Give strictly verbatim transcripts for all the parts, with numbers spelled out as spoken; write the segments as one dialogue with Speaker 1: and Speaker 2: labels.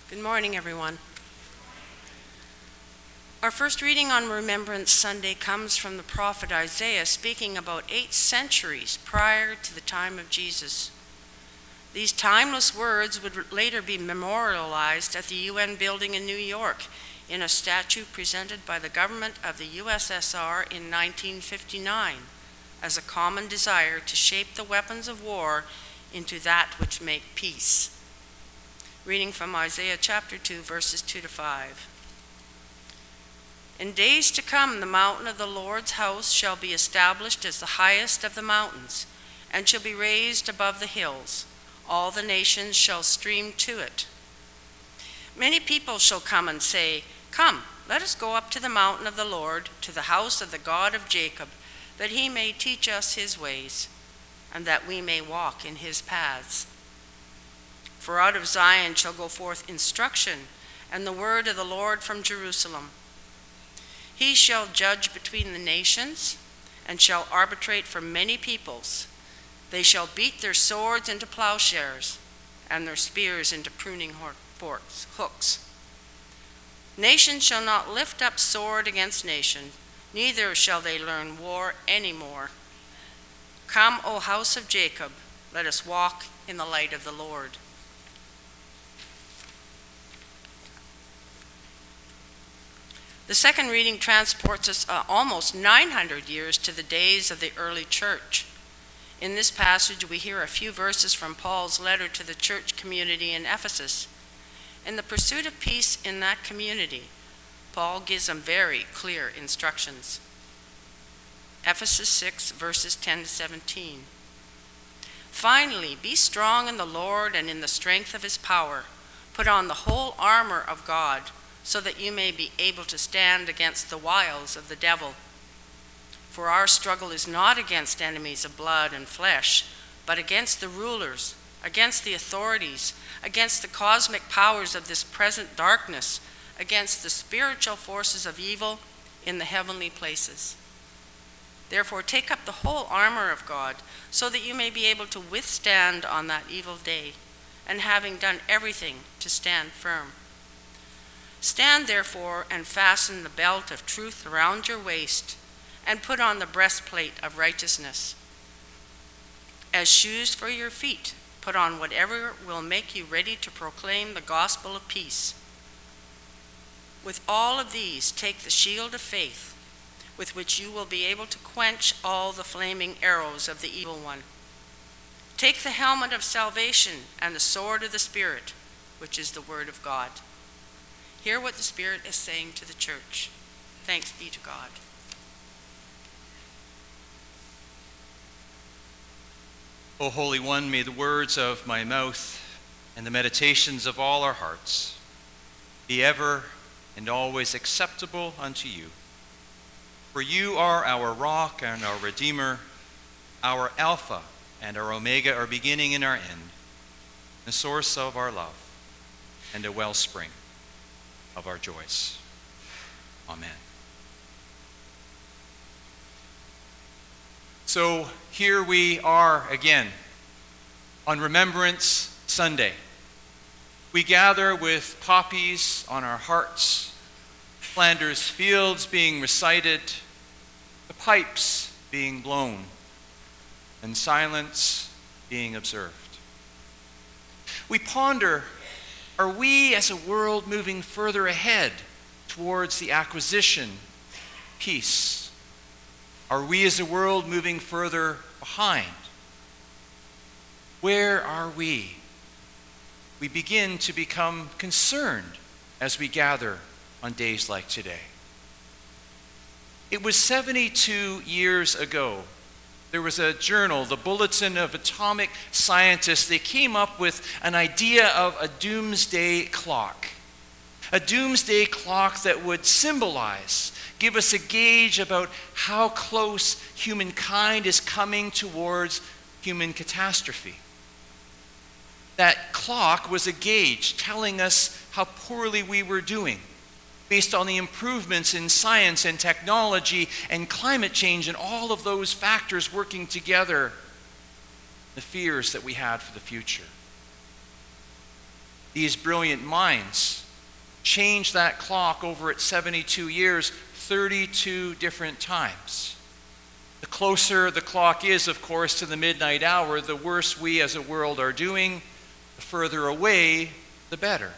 Speaker 1: Good morning, everyone. Our first reading on Remembrance Sunday comes from the prophet Isaiah, speaking about eight centuries prior to the time of Jesus. These timeless words would later be memorialized at the U N building in New York in a statue presented by the government of the U S S R in nineteen fifty-nine as a common desire to shape the weapons of war into that which make peace. Reading from Isaiah chapter two, verses two to five. In days to come, the mountain of the Lord's house shall be established as the highest of the mountains, and shall be raised above the hills. All the nations shall stream to it. Many people shall come and say, "Come, let us go up to the mountain of the Lord, to the house of the God of Jacob, that he may teach us his ways, and that we may walk in his paths. For out of Zion shall go forth instruction, and the word of the Lord from Jerusalem. He shall judge between the nations, and shall arbitrate for many peoples. They shall beat their swords into plowshares, and their spears into pruning forks, hooks. Nation shall not lift up sword against nation, neither shall they learn war any more. Come, O house of Jacob, let us walk in the light of the Lord." The second reading transports us uh, almost nine hundred years to the days of the early church. In this passage, we hear a few verses from Paul's letter to the church community in Ephesus. In the pursuit of peace in that community, Paul gives them very clear instructions. Ephesus six, verses ten to seventeen. "Finally, be strong in the Lord and in the strength of his power. Put on the whole armor of God, so that you may be able to stand against the wiles of the devil. For our struggle is not against enemies of blood and flesh, but against the rulers, against the authorities, against the cosmic powers of this present darkness, against the spiritual forces of evil in the heavenly places. Therefore take up the whole armor of God, so that you may be able to withstand on that evil day, and having done everything, to stand firm. Stand therefore and fasten the belt of truth around your waist, and put on the breastplate of righteousness. As shoes for your feet, put on whatever will make you ready to proclaim the gospel of peace. With all of these, take the shield of faith, with which you will be able to quench all the flaming arrows of the evil one. Take the helmet of salvation and the sword of the Spirit, which is the word of God." Hear what the Spirit is saying to the church. Thanks be to God.
Speaker 2: O Holy One, may the words of my mouth and the meditations of all our hearts be ever and always acceptable unto you. For you are our rock and our Redeemer, our Alpha and our Omega, our beginning and our end, the source of our love and a wellspring of our joys. Amen. So here we are again on Remembrance Sunday. We gather with poppies on our hearts, Flanders fields being recited, the pipes being blown, and silence being observed. We ponder, are we as a world moving further ahead towards the acquisition, peace? Are we as a world moving further behind? Where are we? We begin to become concerned as we gather on days like today. It was seventy-two years ago. There was a journal, the Bulletin of Atomic Scientists. They came up with an idea of a doomsday clock. A doomsday clock that would symbolize, give us a gauge about how close humankind is coming towards human catastrophe. That clock was a gauge telling us how poorly we were doing, based on the improvements in science and technology and climate change and all of those factors working together, the fears that we had for the future. these brilliant minds changed that clock over its seventy-two years thirty-two different times. The closer the clock is, of course, to the midnight hour, the worse we as a world are doing. The further away, the better.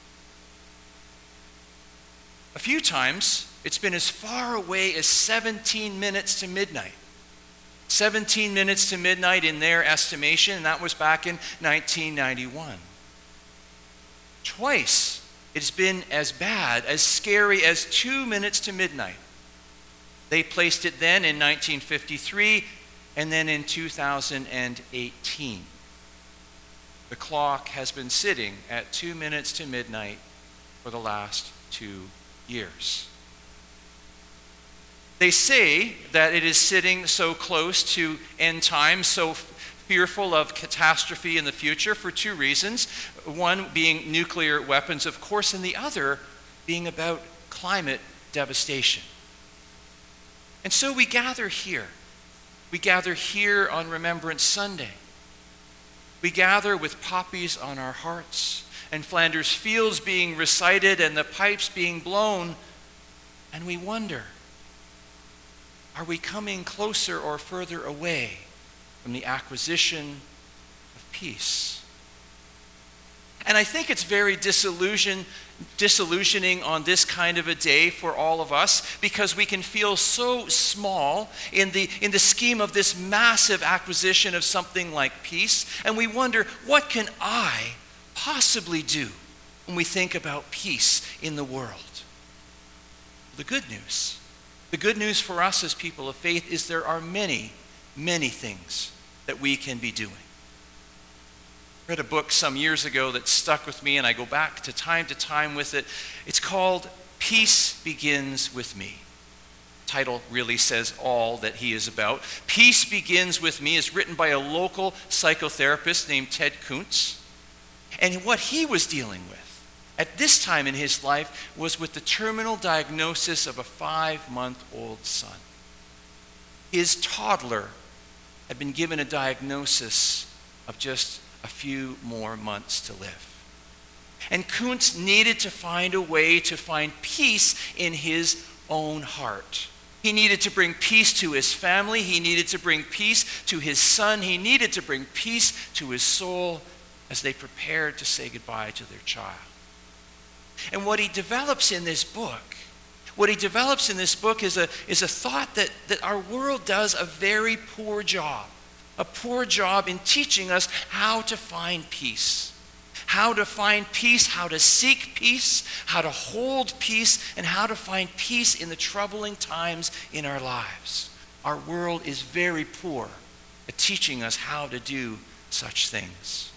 Speaker 2: A few times, it's been as far away as seventeen minutes to midnight. seventeen minutes to midnight in their estimation, and that was back in nineteen ninety-one. Twice, it's been as bad, as scary as two minutes to midnight. They placed it then in nineteen fifty-three and then in two thousand eighteen. The clock has been sitting at two minutes to midnight for the last two years. They say that it is sitting so close to end times, so fearful of catastrophe in the future for two reasons. One being nuclear weapons, of course, and the other being about climate devastation. And so we gather here. We gather here on Remembrance Sunday. We gather with poppies on our hearts and Flanders Fields being recited and the pipes being blown, and we wonder, are we coming closer or further away from the acquisition of peace? And I think it's very disillusion, disillusioning on this kind of a day for all of us, because we can feel so small in the, in the scheme of this massive acquisition of something like peace. And we wonder, what can I possibly do when we think about peace in the world? The good news, the good news for us as people of faith is there are many, many things that we can be doing. I read a book some years ago that stuck with me, and I go back to time to time with it. It's called Peace Begins With Me. The title really says all that he is about. Peace Begins With Me is written by a local psychotherapist named Ted Kuntz. And what he was dealing with at this time in his life was with the terminal diagnosis of a five-month-old son. His toddler had been given a diagnosis of just a few more months to live. And Kuntz needed to find a way to find peace in his own heart. He needed to bring peace to his family. He needed to bring peace to his son. He needed to bring peace to his soul as they prepared to say goodbye to their child. And what he develops in this book, what he develops in this book is a, is a thought that, that our world does a very poor job. A poor job in teaching us how to find peace. How to find peace, how to seek peace, how to hold peace, and how to find peace in the troubling times in our lives. Our world is very poor at teaching us how to do such things.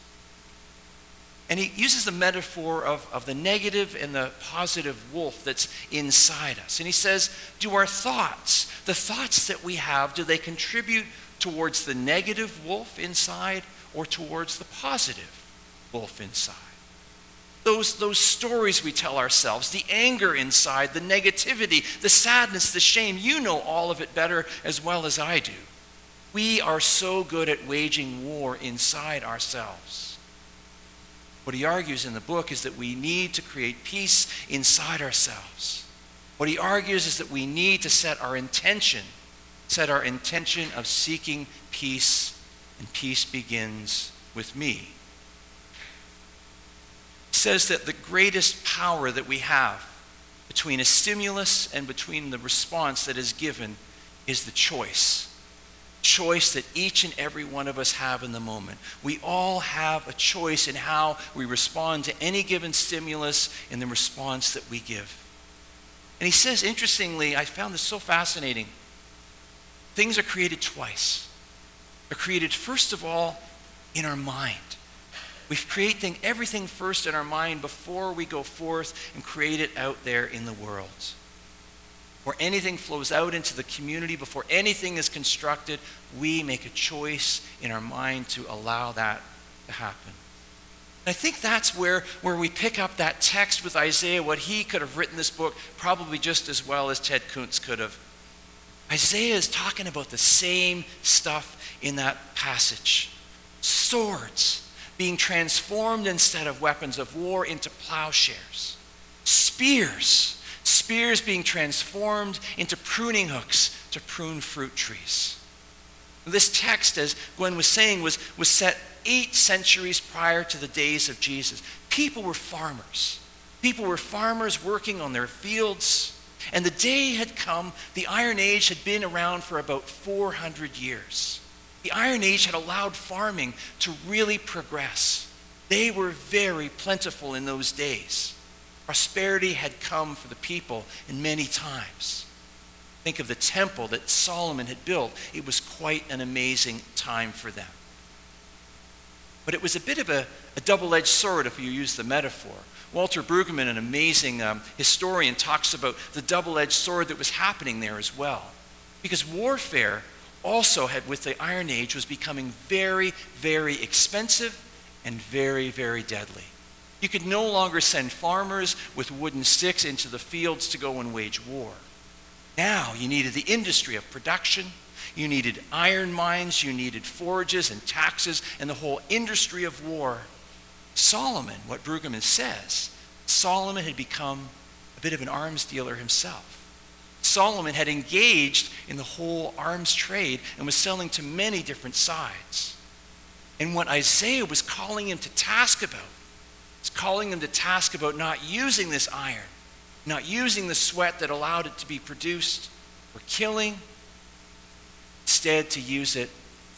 Speaker 2: And he uses the metaphor of, of the negative and the positive wolf that's inside us. And he says, do our thoughts, the thoughts that we have, do they contribute towards the negative wolf inside or towards the positive wolf inside? Those, those stories we tell ourselves, the anger inside, the negativity, the sadness, the shame, you know all of it better as well as I do. We are so good at waging war inside ourselves. What he argues in the book is that we need to create peace inside ourselves. What he argues is that we need to set our intention Set our intention of seeking peace, and peace begins with me. He says that the greatest power that we have between a stimulus and between the response that is given is the choice. Choice that each and every one of us have in the moment. We all have a choice in how we respond to any given stimulus in the response that we give. And he says, interestingly, I found this so fascinating, things are created twice. They're created, first of all, in our mind. We create thing, everything first in our mind before we go forth and create it out there in the world. Before anything flows out into the community, before anything is constructed, we make a choice in our mind to allow that to happen. And I think that's where, where we pick up that text with Isaiah, what he could have written this book probably just as well as Ted Kuntz could have. Isaiah is talking about the same stuff in that passage. Swords, being transformed instead of weapons of war into plowshares. Spears, spears being transformed into pruning hooks to prune fruit trees. This text, as Gwen was saying, was, was set eight centuries prior to the days of Jesus. People were farmers. People were farmers working on their fields. And the day had come, the Iron Age had been around for about four hundred years. The Iron Age had allowed farming to really progress. They were very plentiful in those days. Prosperity had come for the people in many times. Think of the temple that Solomon had built. It was quite an amazing time for them. But it was a bit of a, a double-edged sword, if you use the metaphor. Walter Brueggemann, an amazing um, historian, talks about the double-edged sword that was happening there as well. Because warfare also had, with the Iron Age, was becoming very, very expensive and very, very deadly. You could no longer send farmers with wooden sticks into the fields to go and wage war. Now you needed the industry of production. You needed iron mines. You needed forges and taxes and the whole industry of war. Solomon, what Brueggemann says, Solomon had become a bit of an arms dealer himself. Solomon had engaged in the whole arms trade and was selling to many different sides. And what Isaiah was calling him to task about, was calling him to task about not using this iron, not using the sweat that allowed it to be produced for killing, instead to use it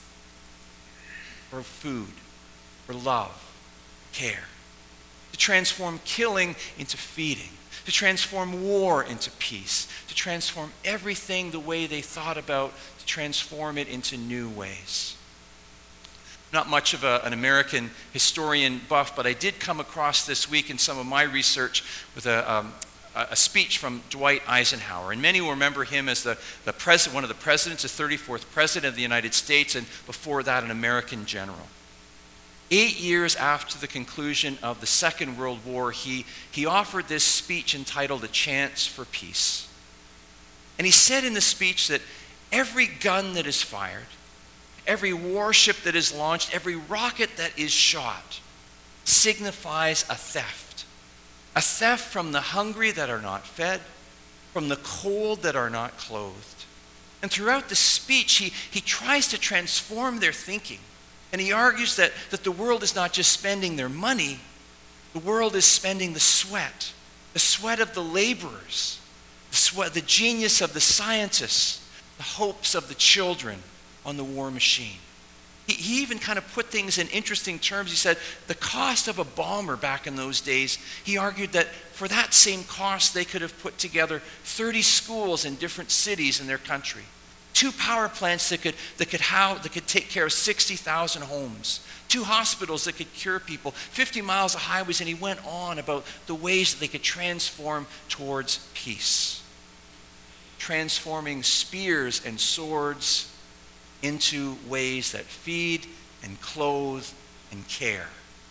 Speaker 2: for food, for love, care, to transform killing into feeding, to transform war into peace, to transform everything the way they thought about, to transform it into new ways. Not much of a, an American historian buff, but I did come across this week in some of my research with a, um, a speech from Dwight Eisenhower. And many will remember him as the, the president, one of the presidents, the thirty-fourth president of the United States, and before that, an American general. Eight years after the conclusion of the Second World War, he, he offered this speech entitled A Chance for Peace. And he said in the speech that every gun that is fired, every warship that is launched, every rocket that is shot signifies a theft. A theft from the hungry that are not fed, from the cold that are not clothed. And throughout the speech, he, he tries to transform their thinking. And he argues that, that the world is not just spending their money, the world is spending the sweat, the sweat of the laborers, the sweat, the genius of the scientists, the hopes of the children on the war machine. He, he even kind of put things in interesting terms. He said the cost of a bomber back in those days, he argued that for that same cost, they could have put together thirty schools in different cities in their country. Two power plants that could, that could, how, that could take care of sixty thousand homes. Two hospitals that could cure people. fifty miles of highways, and he went on about the ways that they could transform towards peace. Transforming spears and swords into ways that feed and clothe and care.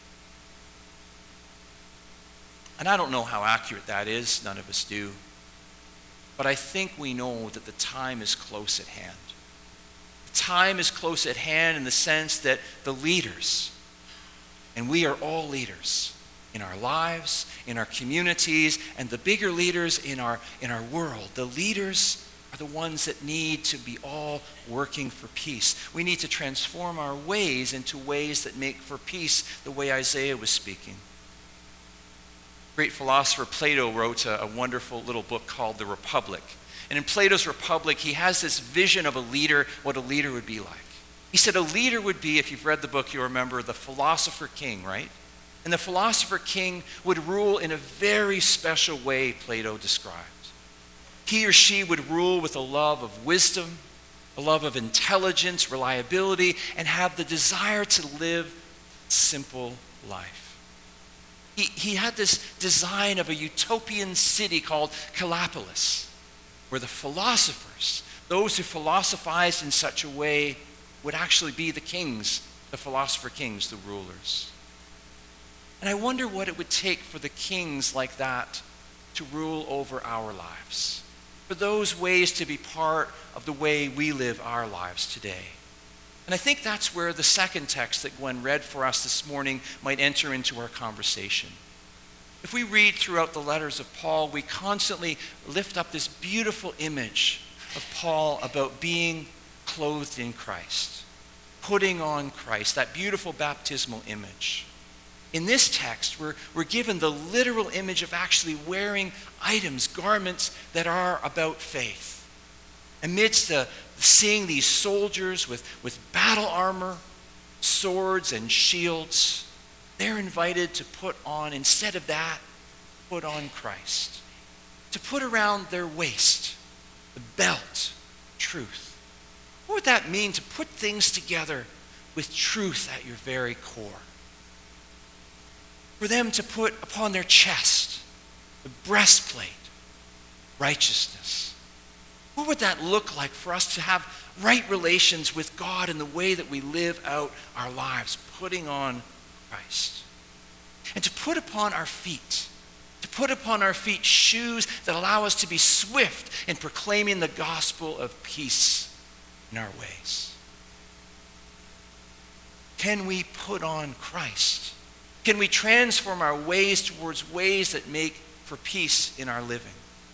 Speaker 2: And I don't know how accurate that is. None of us do. But I think we know that the time is close at hand. The time is close at hand in the sense that the leaders, and we are all leaders in our lives, in our communities, and the bigger leaders in our, in our world, the leaders are the ones that need to be all working for peace. We need to transform our ways into ways that make for peace, the way Isaiah was speaking. Great philosopher Plato wrote a, a wonderful little book called The Republic. And in Plato's Republic, he has this vision of a leader, what a leader would be like. He said a leader would be, if you've read the book, you'll remember, the philosopher king, right? And the philosopher king would rule in a very special way, Plato described. He or she would rule with a love of wisdom, a love of intelligence, reliability, and have the desire to live a simple life. He, he had this design of a utopian city called Calapolis, where the philosophers, those who philosophized in such a way, would actually be the kings, the philosopher kings, the rulers. And I wonder what it would take for the kings like that to rule over our lives, for those ways to be part of the way we live our lives today. And I think that's where the second text that Gwen read for us this morning might enter into our conversation. If we read throughout the letters of Paul, we constantly lift up this beautiful image of Paul about being clothed in Christ, putting on Christ, that beautiful baptismal image. In this text, we're, we're given the literal image of actually wearing items, garments that are about faith. Amidst the seeing these soldiers with, with battle armor, swords and shields, they're invited to put on, instead of that, put on Christ. To put around their waist the belt, truth. What would that mean to put things together with truth at your very core? For them to put upon their chest the breastplate, righteousness. What would that look like for us to have right relations with God in the way that we live out our lives, putting on Christ? And to put upon our feet, to put upon our feet shoes that allow us to be swift in proclaiming the gospel of peace in our ways. Can we put on Christ? Can we transform our ways towards ways that make for peace in our living?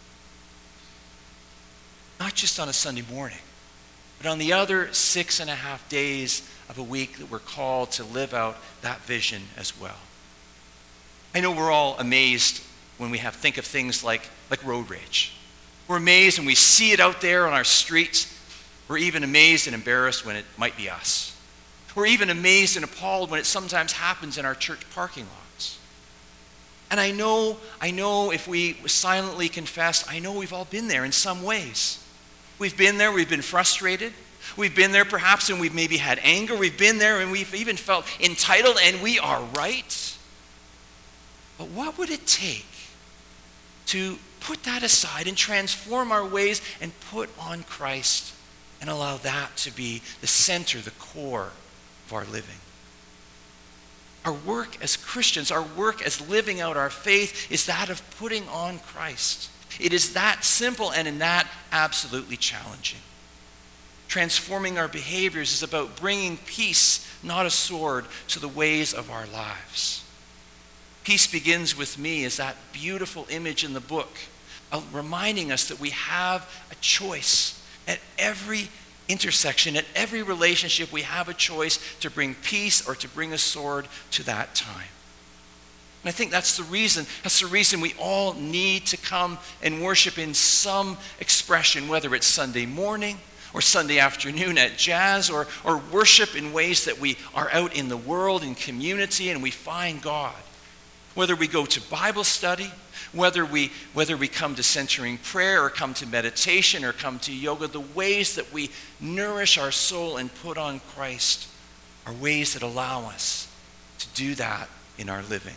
Speaker 2: Not just on a Sunday morning, but on the other six and a half days of a week that we're called to live out that vision as well. I know we're all amazed when we have think of things like, like road rage. We're amazed when we see it out there on our streets. We're even amazed and embarrassed when it might be us. We're even amazed and appalled when it sometimes happens in our church parking lots. And I know, I know if we silently confess, I know we've all been there in some ways. We've been there, we've been frustrated. We've been there perhaps and we've maybe had anger. We've been there and we've even felt entitled, and we are right. But what would it take to put that aside and transform our ways and put on Christ and allow that to be the center, the core of our living? Our work as Christians, our work as living out our faith is that of putting on Christ. It is that simple and in that absolutely challenging. Transforming our behaviors is about bringing peace, not a sword, to the ways of our lives. Peace begins with me is that beautiful image in the book, reminding us that we have a choice at every intersection, at every relationship. We have a choice to bring peace or to bring a sword to that time. And I think that's the reason, that's the reason we all need to come and worship in some expression, whether it's Sunday morning or Sunday afternoon at Jazz, or, or worship in ways that we are out in the world, in community, and we find God. Whether we go to Bible study, whether we, whether we come to centering prayer or come to meditation or come to yoga, the ways that we nourish our soul and put on Christ are ways that allow us to do that in our living.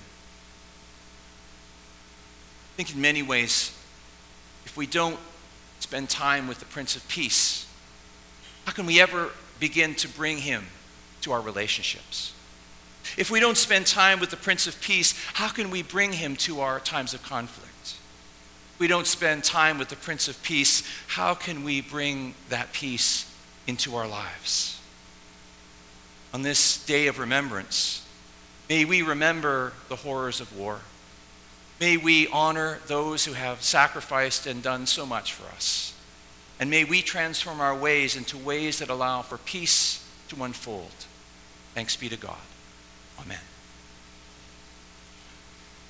Speaker 2: I think in many ways, if we don't spend time with the Prince of Peace, how can we ever begin to bring him to our relationships? If we don't spend time with the Prince of Peace, how can we bring him to our times of conflict? If we don't spend time with the Prince of Peace, how can we bring that peace into our lives? On this day of remembrance, may we remember the horrors of war. May we honor those who have sacrificed and done so much for us. And may we transform our ways into ways that allow for peace to unfold. Thanks be to God. Amen.